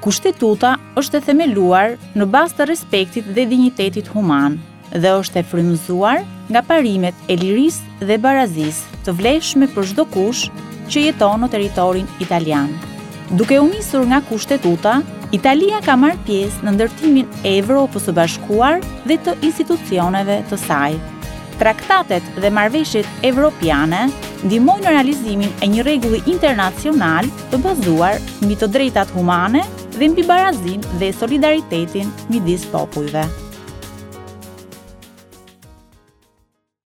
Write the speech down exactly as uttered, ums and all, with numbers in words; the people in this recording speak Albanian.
Kushtetuta është e themeluar në bazë të respektit dhe dinjitetit human dhe është e frymëzuar nga parimet e lirisë dhe barazisë të vlefshme për çdo kush që jeton në territorin italian. Duke u nisur nga Kushtetuta, Italia ka marrë pjesë në ndërtimin e Evropës së Bashkuar dhe të institucioneve të saj. Traktatet dhe marrëveshjet evropiane ndihmojnë në realizimin e një rregulli internacional të bazuar mbi të drejtat humane dhe mbi barazinë dhe solidaritetin midis popujve.